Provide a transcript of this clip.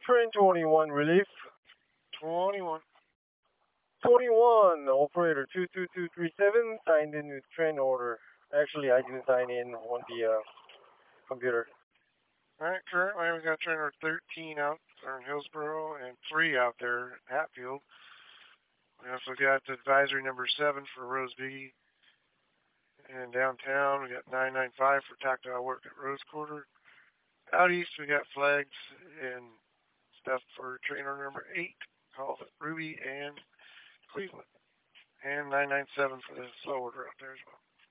Train 21, relief. 21. 21, operator 22237, signed in with train order. Actually, I didn't sign in on the computer. Alright, currently we got trainer 13 out there in Hillsboro and 3 out there at Hatfield. We also got advisory number 7 for Rose B. And downtown we got 995 for tactile work at Rose Quarter. Out east we got flags and stuff for trainer number 8, called at Ruby and Cleveland. And 997 for the slow order out there as well.